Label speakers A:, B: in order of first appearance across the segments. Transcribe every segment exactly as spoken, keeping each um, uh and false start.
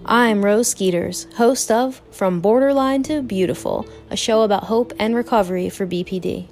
A: I'm Rose Skeeters, host of From Borderline to Beautiful, a show about hope and recovery for B P D.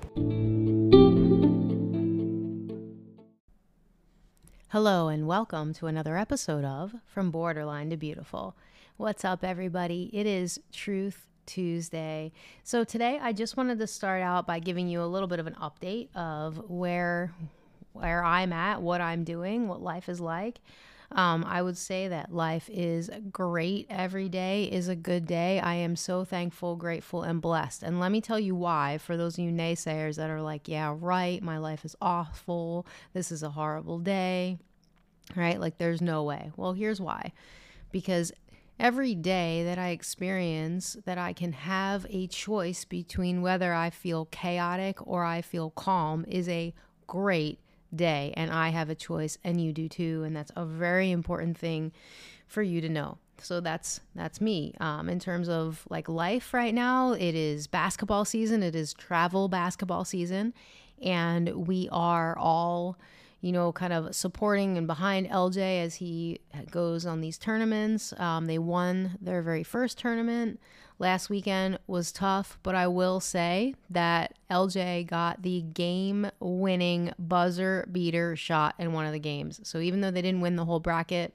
A: Hello and welcome to another episode of From Borderline to Beautiful. What's up, everybody? It is Truth Tuesday. So today I just wanted to start out by giving you a little bit of an update of where where I'm at, what I'm doing, what life is like. Um, I would say that life is great. Every day is a good day. I am so thankful, grateful, and blessed. And let me tell you why, for those of you naysayers that are like, yeah, right, my life is awful. This is a horrible day, right? Like there's no way. Well, here's why. Because every day that I experience that I can have a choice between whether I feel chaotic or I feel calm is a great day, and I have a choice and you do too, and that's a very important thing for you to know. So that's that's me. Um, in terms of like life right now, it is basketball season, it is travel basketball season, and we are all, you know, kind of supporting and behind L J as he goes on these tournaments. Um, they won their very first tournament. Last weekend was tough, but I will say that L J got the game-winning buzzer beater shot in one of the games. So even though they didn't win the whole bracket,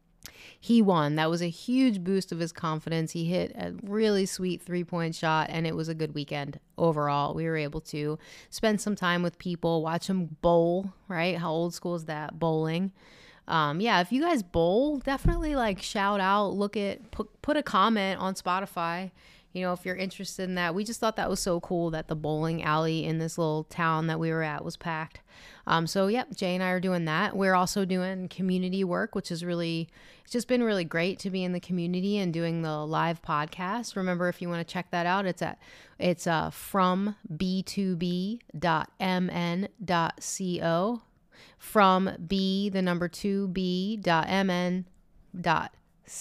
A: he won. That was a huge boost of his confidence. He hit a really sweet three-point shot, and it was a good weekend overall. We were able to spend some time with people, watch them bowl, right? How old school is that? Bowling. Um, yeah, if you guys bowl, definitely like shout out, look at, put, put a comment on Spotify, you know, if you're interested in that. We just thought that was so cool that the bowling alley in this little town that we were at was packed. Um, so yep, Jay and I are doing that. We're also doing community work, which is really, it's just been really great to be in the community and doing the live podcast. Remember, if you want to check that out, it's at, it's uh, from b two b dot m n dot co. From B, the number two, B dot M N dot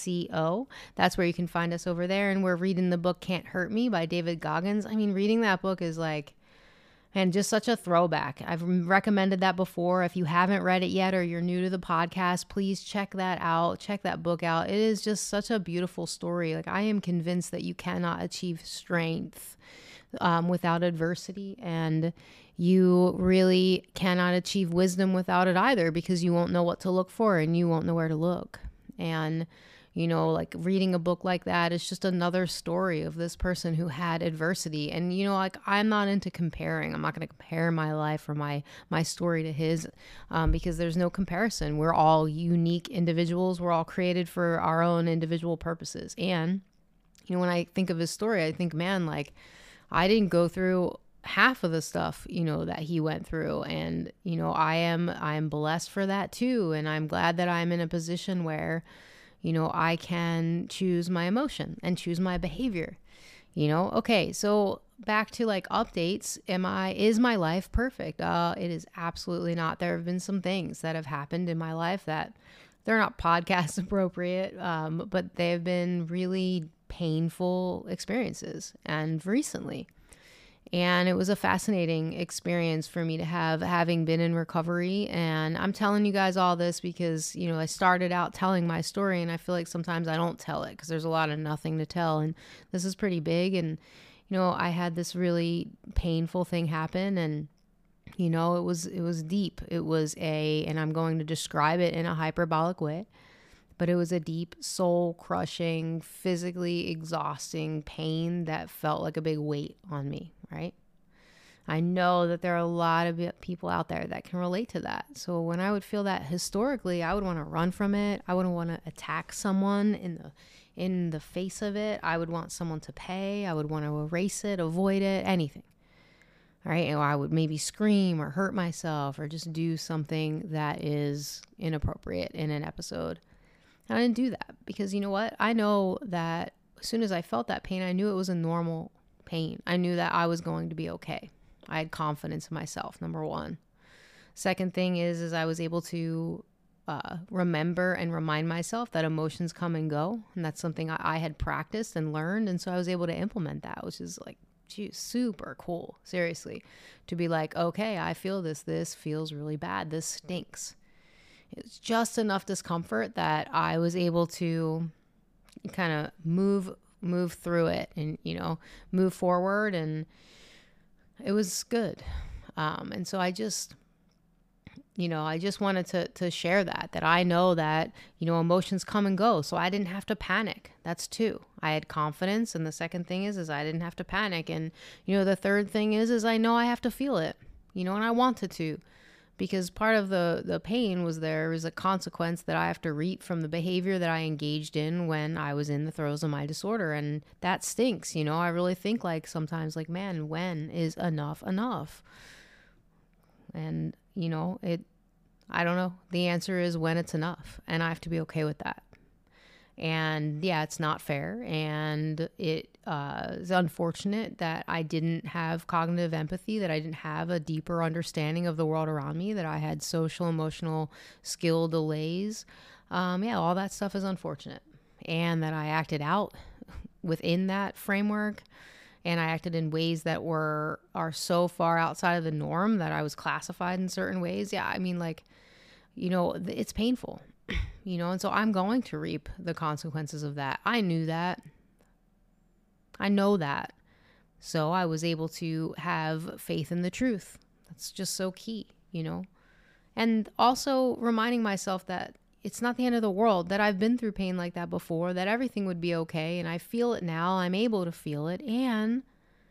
A: co. That's where you can find us over there. And we're reading the book Can't Hurt Me by David Goggins. I mean, reading that book is like, and just such a throwback. I've recommended that before. If you haven't read it yet or you're new to the podcast, please check that out. Check that book out. It is just such a beautiful story. Like, I am convinced that you cannot achieve strength um, without adversity, and you really cannot achieve wisdom without it either, because you won't know what to look for and you won't know where to look. And, you know, like reading a book like that is just another story of this person who had adversity. And, you know, like I'm not into comparing. I'm not going to compare my life or my, my story to his um, because there's no comparison. We're all unique individuals. We're all created for our own individual purposes. And, you know, when I think of his story, I think, man, like I didn't go through half of the stuff, you know, that he went through. And, you know, I am, I am blessed for that too. And I'm glad that I'm in a position where, you know, I can choose my emotion and choose my behavior, you know? Okay. So back to like updates. Am I, is my life perfect? Uh, it is absolutely not. There have been some things that have happened in my life that they're not podcast appropriate. Um, but they've been really painful experiences, and recently. And it was a fascinating experience for me to have, having been in recovery. And I'm telling you guys all this because, you know, I started out telling my story, and I feel like sometimes I don't tell it because there's a lot of nothing to tell. And this is pretty big. And, you know, I had this really painful thing happen, and, you know, it was, it was deep. It was a, and I'm going to describe it in a hyperbolic way, but it was a deep, soul-crushing, physically exhausting pain that felt like a big weight on me, right? I know that there are a lot of people out there that can relate to that. So when I would feel that historically, I would want to run from it. I wouldn't want to attack someone in the in the face of it. I would want someone to pay. I would want to erase it, avoid it, anything. All right, or I would maybe scream or hurt myself or just do something that is inappropriate in an episode. And I didn't do that because, you know what? I know that as soon as I felt that pain, I knew it was a normal pain. I knew that I was going to be okay. I had confidence in myself, number one. Second thing is, is I was able to uh, remember and remind myself that emotions come and go. And that's something I, I had practiced and learned. And so I was able to implement that, which is like, geez, super cool. Seriously, to be like, okay, I feel this. This feels really bad. This stinks. It's just enough discomfort that I was able to kind of move move through it and, you know, move forward. And it was good. Um, and so I just, you know, I just wanted to to share that, that I know that, you know, emotions come and go. So I didn't have to panic. That's two. I had confidence. And the second thing is, is I didn't have to panic. And, you know, the third thing is, is I know I have to feel it, you know, and I wanted to. Because part of the, the pain was there was a consequence that I have to reap from the behavior that I engaged in when I was in the throes of my disorder. And that stinks. You know, I really think like sometimes like, man, when is enough enough? And, you know, it, I don't know. The answer is when it's enough. And I have to be okay with that. And yeah, it's not fair. And it uh, is unfortunate that I didn't have cognitive empathy, that I didn't have a deeper understanding of the world around me, that I had social, emotional skill delays. Um, yeah, all that stuff is unfortunate. And that I acted out within that framework. And I acted in ways that were, are so far outside of the norm that I was classified in certain ways. Yeah, I mean, like, you know, it's painful. You know, and so I'm going to reap the consequences of that. I knew that. I know that. So I was able to have faith in the truth. That's just so key, you know. And also reminding myself that it's not the end of the world, that I've been through pain like that before, that everything would be okay. And I feel it now. I'm able to feel it. And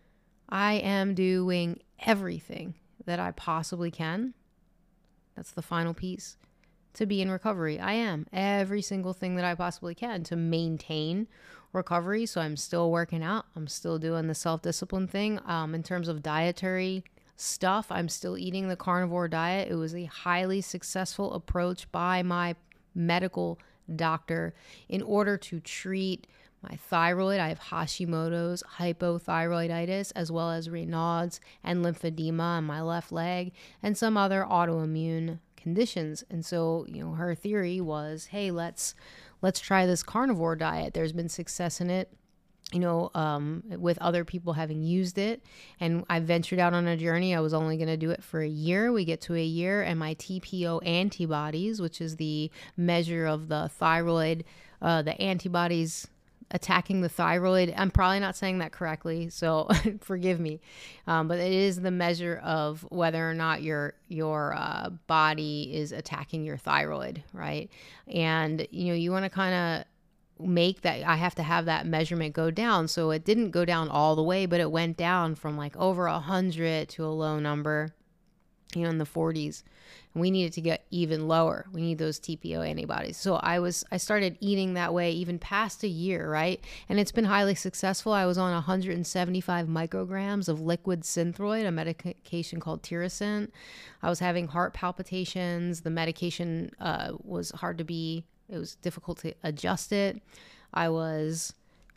A: I am doing everything that I possibly can. That's the final piece. To be in recovery. I am every single thing that I possibly can to maintain recovery. So I'm still working out. I'm still doing the self-discipline thing. Um, in terms of dietary stuff, I'm still eating the carnivore diet. It was a highly successful approach by my medical doctor in order to treat my thyroid. I have Hashimoto's hypothyroiditis, as well as Raynaud's and lymphedema in my left leg, and some other autoimmune conditions. And so, you know, her theory was, hey, let's let's try this carnivore diet. There's been success in it, you know, um, with other people having used it. And I ventured out on a journey. I was only going to do it for a year. We get to a year, and my T P O antibodies, which is the measure of the thyroid, uh, the antibodies attacking the thyroid. I'm probably not saying that correctly, so forgive me. Um, but it is the measure of whether or not your your uh, body is attacking your thyroid, right? And you know, you want to kind of make that, I have to have that measurement go down. So it didn't go down all the way, but it went down from like over a hundred to a low number, you know, in the forties. And we needed to get even lower. We need those T P O antibodies. So I was, I started eating that way even past a year, right? And it's been highly successful. I was on one hundred seventy-five micrograms of liquid Synthroid, a medication called Tirosint. I was having heart palpitations. The medication uh, was hard to be, it was difficult to adjust it. I was,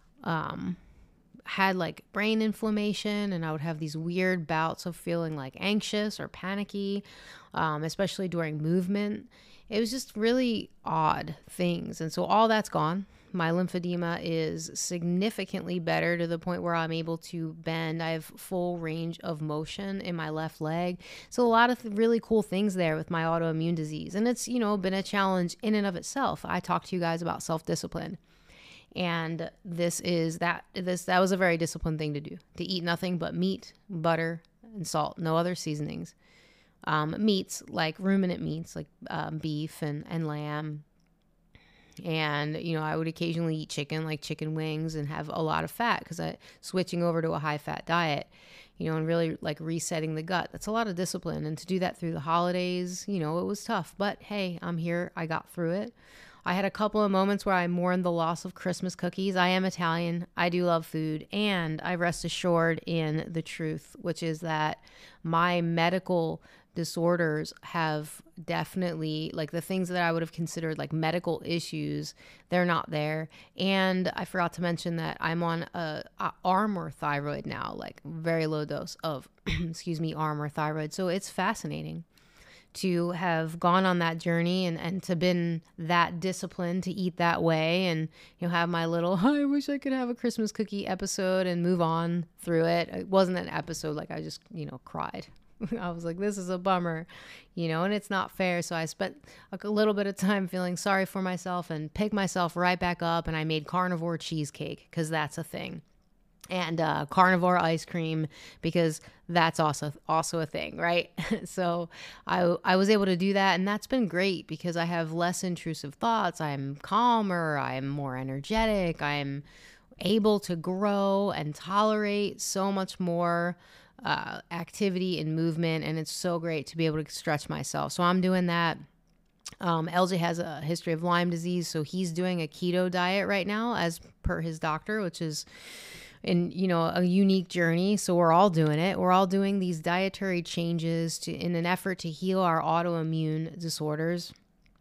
A: um, had like brain inflammation, and I would have these weird bouts of feeling like anxious or panicky, um, especially during movement. It was just really odd things. And so all that's gone. My lymphedema is significantly better, to the point where I'm able to bend. I have full range of motion in my left leg. So a lot of th- really cool things there with my autoimmune disease. And it's, you know, been a challenge in and of itself. I talked to you guys about self-discipline. And this is that this that was a very disciplined thing to do, to eat nothing but meat, butter, and salt, no other seasonings. Um, meats, like ruminant meats, like um, beef and, and lamb. And, you know, I would occasionally eat chicken, like chicken wings, and have a lot of fat, because I switching over to a high fat diet, you know, and really like resetting the gut. That's a lot of discipline. And to do that through the holidays, you know, it was tough. But hey, I'm here. I got through it. I had a couple of moments where I mourned the loss of Christmas cookies. I am Italian. I do love food. And I rest assured in the truth, which is that my medical disorders have definitely, like the things that I would have considered like medical issues, they're not there. And I forgot to mention that I'm on a, a Armour thyroid now, like very low dose of, excuse me, Armour thyroid. So it's fascinating to have gone on that journey, and, and to been that disciplined to eat that way, and, you know, have my little, I wish I could have a Christmas cookie episode and move on through it. It wasn't an episode, like I just, you know, cried. I was like, this is a bummer, you know, and it's not fair. So I spent a little bit of time feeling sorry for myself and picked myself right back up. And I made carnivore cheesecake because that's a thing. And uh, carnivore ice cream because that's also also a thing, right? So I I was able to do that, and that's been great because I have less intrusive thoughts. I'm calmer. I'm more energetic. I'm able to grow and tolerate so much more uh, activity and movement, and it's so great to be able to stretch myself. So I'm doing that. Um, L J has a history of Lyme disease, so he's doing a keto diet right now as per his doctor, which is in, you know, a unique journey. So we're all doing it. We're all doing these dietary changes to in an effort to heal our autoimmune disorders.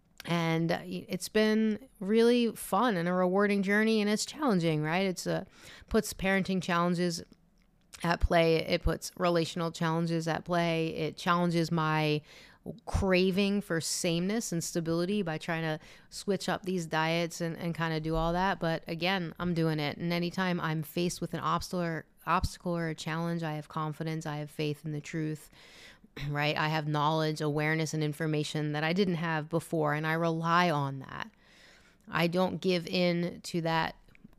A: And it's been really fun and a rewarding journey, and it's challenging, right? It's a puts parenting challenges at play. It puts relational challenges at play. It challenges my craving for sameness and stability by trying to switch up these diets and, and kind of do all that. But again, I'm doing it. And anytime I'm faced with an obstacle or, obstacle or a challenge, I have confidence. I have faith in the truth, right? I have knowledge, awareness, and information that I didn't have before. And I rely on that. I don't give in to that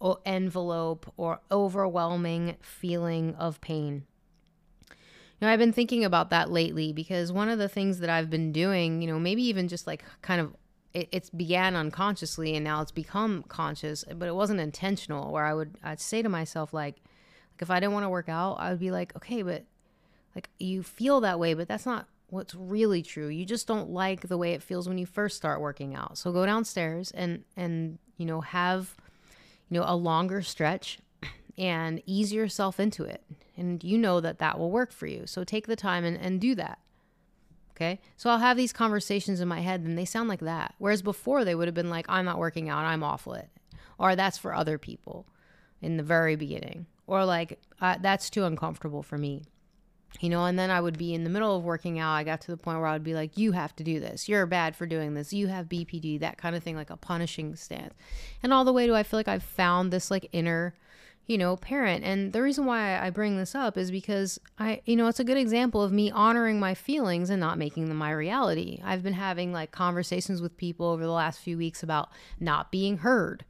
A: envelope or overwhelming feeling of pain. You know, I've been thinking about that lately because one of the things that I've been doing, you know, maybe even just like kind of, it, it's began unconsciously and now it's become conscious, but it wasn't intentional, where I would, I'd say to myself, like, like if I didn't want to work out, I would be like, okay, but like you feel that way, but that's not what's really true. You just don't like the way it feels when you first start working out. So go downstairs and, and, you know, have, you know, a longer stretch and ease yourself into it. And you know that that will work for you. So take the time and, and do that. Okay. So I'll have these conversations in my head and they sound like that. Whereas before they would have been like, I'm not working out, I'm awful at it. Or that's for other people in the very beginning. Or like, uh, that's too uncomfortable for me. You know, and then I would be in the middle of working out. I got to the point where I would be like, you have to do this. You're bad for doing this. You have B P D, that kind of thing, like a punishing stance. And all the way to, I feel like I've found this like inner, you know, parent. And the reason why I bring this up is because I, you know, it's a good example of me honoring my feelings and not making them my reality. I've been having like conversations with people over the last few weeks about not being heard,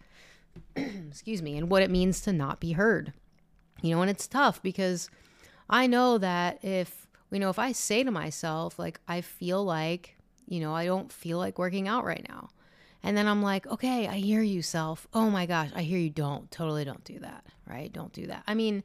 A: excuse me, and what it means to not be heard. You know, and it's tough because I know that if, you know, if I say to myself, like, I feel like, you know, I don't feel like working out right now. And then I'm like, okay, I hear you, self. Oh my gosh, I hear you. Don't, totally don't do that, right? Don't do that. I mean,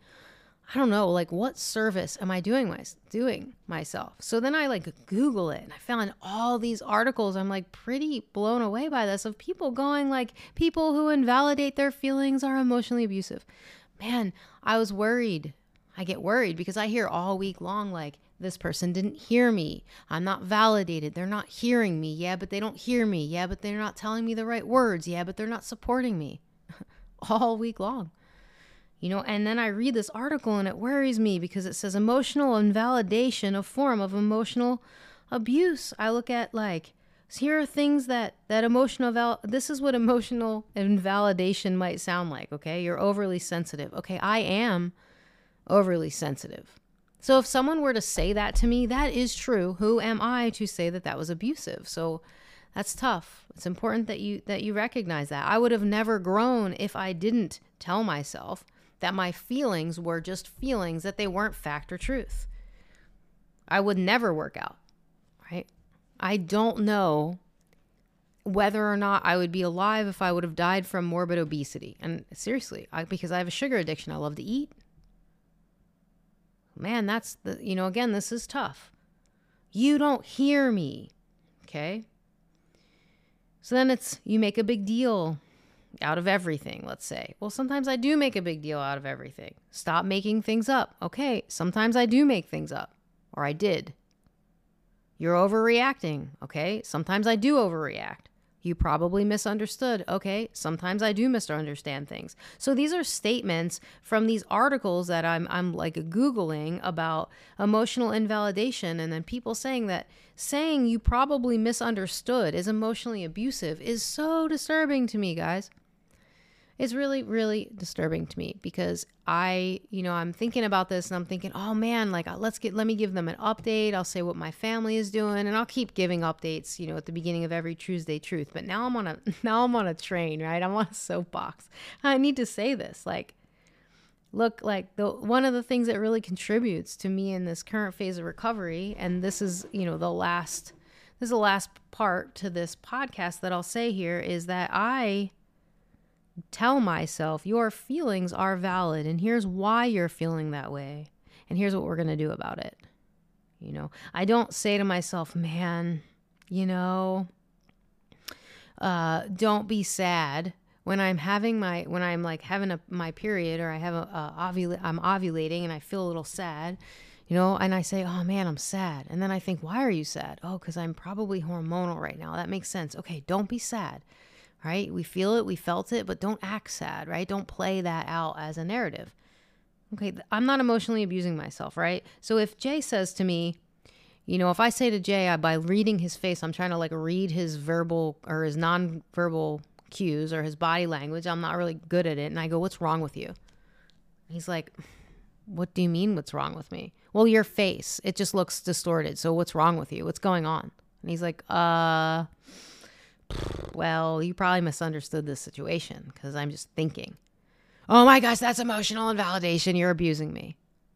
A: I don't know, like what service am I doing my, doing myself? So then I like Google it and I found all these articles. I'm like pretty blown away by this, of people going like, people who invalidate their feelings are emotionally abusive. Man, I was worried. I get worried because I hear all week long, like, this person didn't hear me. I'm not validated. They're not hearing me. Yeah, but they don't hear me. Yeah, but they're not telling me the right words. Yeah, but they're not supporting me all week long. You know, and then I read this article and it worries me because it says emotional invalidation, a form of emotional abuse. I look at like, so here are things that, that emotional, val- this is what emotional invalidation might sound like. Okay. You're overly sensitive. Okay. I am overly sensitive. So if someone were to say that to me, that is true. Who am I to say that that was abusive? So that's tough. It's important that you that you recognize that. I would have never grown if I didn't tell myself that my feelings were just feelings, that they weren't fact or truth. I would never work out, right? I don't know whether or not I would be alive if I would have died from morbid obesity. And seriously, I, because I have a sugar addiction, I love to eat. Man, that's the, you know, again, this is tough. You don't hear me. Okay. So then it's, you make a big deal out of everything, let's say. Well, sometimes I do make a big deal out of everything. Stop making things up. Okay. Sometimes I do make things up, or I did. You're overreacting. Okay. Sometimes I do overreact. You probably misunderstood. Okay, sometimes I do misunderstand things. So these are statements from these articles that I'm I'm like Googling about emotional invalidation, and then people saying that saying you probably misunderstood is emotionally abusive is so disturbing to me, guys. It's really, really disturbing to me because I, you know, I'm thinking about this and I'm thinking, oh man, like let's get, let me give them an update. I'll say what my family is doing and I'll keep giving updates, you know, at the beginning of every Tuesday Truth. But now I'm on a, now I'm on a train, right? I'm on a soapbox. I need to say this, like, look, like the, one of the things that really contributes to me in this current phase of recovery, and this is, you know, the last, this is the last part to this podcast that I'll say here is that I tell myself your feelings are valid and here's why you're feeling that way and here's what we're going to do about it. You know, I don't say to myself, man, you know, uh, don't be sad when I'm having my, when I'm like having a, my period or I have a, a ovula- I'm ovulating and I feel a little sad, you know, and I say, oh man, I'm sad. And then I think, why are you sad? Oh, because I'm probably hormonal right now. That makes sense. Okay, don't be sad. Right? We feel it, we felt it, but don't act sad, right? Don't play that out as a narrative. Okay, I'm not emotionally abusing myself, right? So if Jay says to me, you know, if I say to Jay, I, by reading his face, I'm trying to like read his verbal or his non-verbal cues or his body language, I'm not really good at it. And I go, what's wrong with you? He's like, what do you mean what's wrong with me? Well, your face, it just looks distorted. So what's wrong with you? What's going on? And he's like, uh... well, you probably misunderstood this situation because I'm just thinking, oh my gosh, that's emotional invalidation. You're abusing me.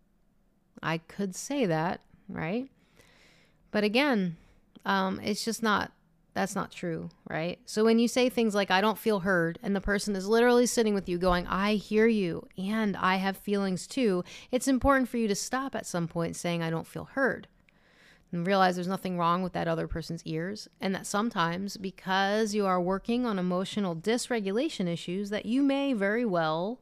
A: I could say that, right? But again, um, it's just not, that's not true, right? So when you say things like, I don't feel heard, and the person is literally sitting with you going, I hear you, and I have feelings too, it's important for you to stop at some point saying, I don't feel heard. And realize there's nothing wrong with that other person's ears, and that sometimes because you are working on emotional dysregulation issues that you may very well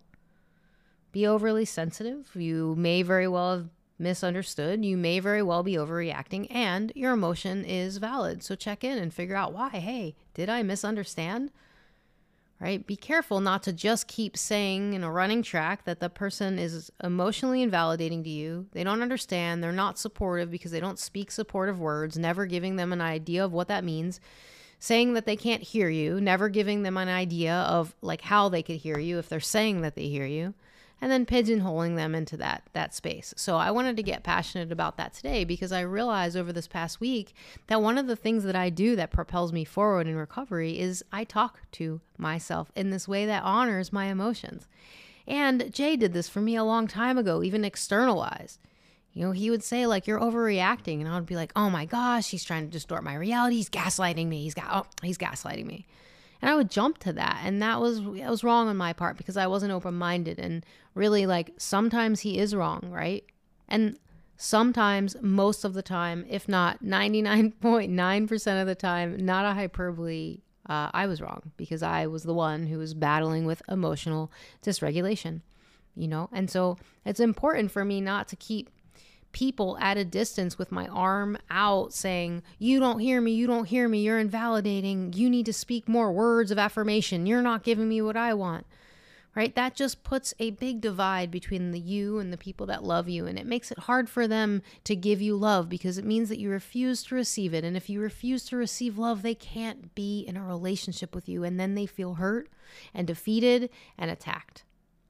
A: be overly sensitive, you may very well have misunderstood, you may very well be overreacting, and your emotion is valid. So check in and figure out why. Hey, did I misunderstand? Right? Be careful not to just keep saying in a running track that the person is emotionally invalidating to you. They don't understand. They're not supportive because they don't speak supportive words, never giving them an idea of what that means. Saying that they can't hear you, never giving them an idea of like how they could hear you if they're saying that they hear you. And then pigeonholing them into that that space. So I wanted to get passionate about that today because I realized over this past week that one of the things that I do that propels me forward in recovery is I talk to myself in this way that honors my emotions. And Jay did this for me a long time ago, even externalized. You know, he would say like, you're overreacting. And I would be like, oh my gosh, he's trying to distort my reality. He's gaslighting me. He's got, oh, he's gaslighting me. And I would jump to that. And that was, that was wrong on my part because I wasn't open-minded. And really, like, sometimes he is wrong, right? And sometimes, most of the time, if not ninety-nine point nine percent of the time, not a hyperbole, uh, I was wrong because I was the one who was battling with emotional dysregulation, you know? And so it's important for me not to keep people at a distance with my arm out saying, you don't hear me, you don't hear me, you're invalidating, you need to speak more words of affirmation, you're not giving me what I want, right? That just puts a big divide between the you and the people that love you, and it makes it hard for them to give you love because it means that you refuse to receive it. And if you refuse to receive love, they can't be in a relationship with you, and then they feel hurt and defeated and attacked.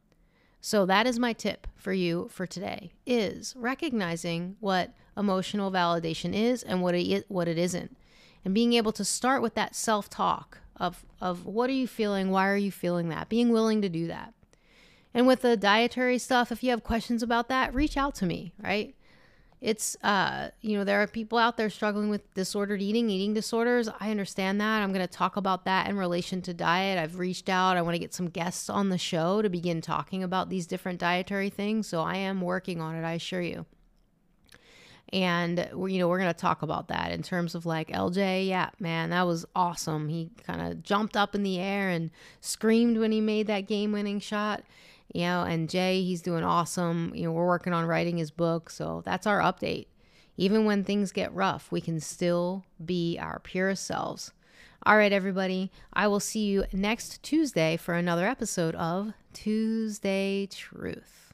A: So that is my tip for you for today, is recognizing what emotional validation is and what it, what it isn't. And being able to start with that self-talk of, of what are you feeling? Why are you feeling that? Being willing to do that. And with the dietary stuff, if you have questions about that, reach out to me, right? It's, uh, you know, there are people out there struggling with disordered eating, eating disorders. I understand that. I'm going to talk about that in relation to diet. I've reached out. I want to get some guests on the show to begin talking about these different dietary things. So I am working on it, I assure you. And, you know, we're going to talk about that in terms of like L J. Yeah, man, that was awesome. He kind of jumped up in the air and screamed when he made that game-winning shot. You know, and Jay, he's doing awesome. You know, we're working on writing his book. So that's our update. Even when things get rough, we can still be our purest selves. All right, everybody. I will see you next Tuesday for another episode of Tuesday Truth.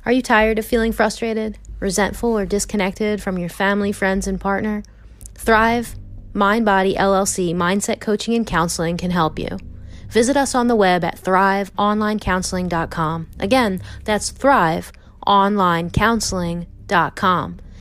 A: Are you tired of feeling frustrated, resentful, or disconnected from your family, friends, and partner? Thrive Mind Body L L C Mindset Coaching and Counseling can help you. Visit us on the web at thrive online counseling dot com. Again, that's thrive online counseling dot com.